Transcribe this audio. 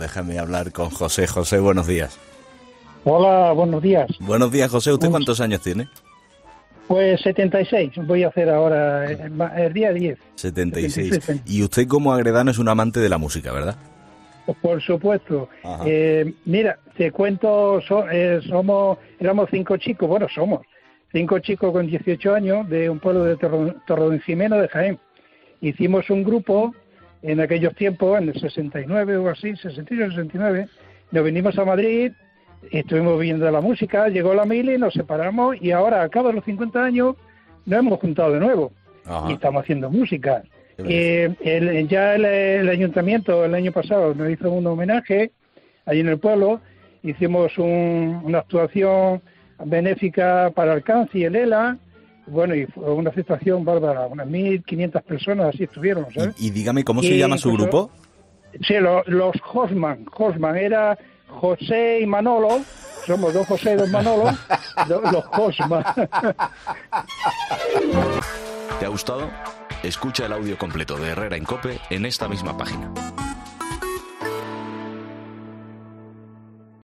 Déjame hablar con José. José, buenos días. Hola, buenos días. Buenos días, José. ¿Usted cuántos años tiene? Pues 76. Voy a hacer ahora el día 10. 76. Y usted como agredano es un amante de la música, ¿verdad? Por supuesto. Mira, te cuento, éramos 5 chicos, somos 5 chicos con 18 años de un pueblo de Torredoncimeno de Jaén. Hicimos un grupo en aquellos tiempos, en el 69 o así, 68, 69, nos vinimos a Madrid, estuvimos viendo la música, llegó la mili, nos separamos y ahora, a cabo de los 50 años, nos hemos juntado de nuevo. Y estamos haciendo música. El ayuntamiento el año pasado nos hizo un homenaje allí en el pueblo, hicimos una actuación benéfica para el cáncer y el ELA. Bueno, y fue una situación bárbara, unas 1.500 personas así estuvieron, ¿sabes? Y dígame, ¿cómo se llama su grupo? Sí, los Hosman. Hosman era José y Manolo, somos 2 José y 2 Manolo, los Hosman. ¿Te ha gustado? Escucha el audio completo de Herrera en COPE en esta misma página.